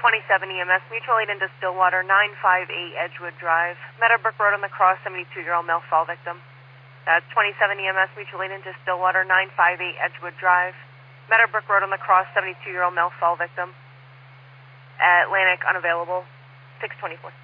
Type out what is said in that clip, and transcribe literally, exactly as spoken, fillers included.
twenty-seven E M S, mutual aid into Stillwater, nine five eight Edgewood Drive. Meadowbrook Road on the cross, seventy-two-year-old male fall victim. That's twenty-seven E M S, mutual aid into Stillwater, nine five eight Edgewood Drive. Meadowbrook Road on the cross, seventy-two-year-old male fall victim. Atlantic unavailable, six twenty-four.